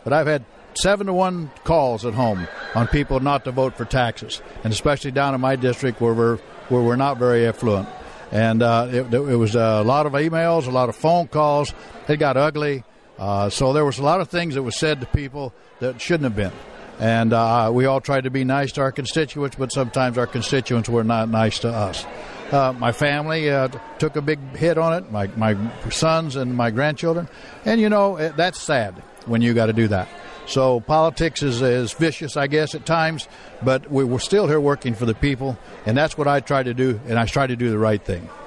but I've had 7-to-1 calls at home on people not to vote for taxes, and especially down in my district where we're not very affluent. And it was a lot of emails, a lot of phone calls. It got ugly. So there was a lot of things that was said to people that shouldn't have been. And we all tried to be nice to our constituents, but sometimes our constituents were not nice to us. My family took a big hit on it, my sons and my grandchildren. And, that's sad when you got to do that. So politics is vicious, I guess, at times, but we're still here working for the people, and that's what I try to do, and I try to do the right thing.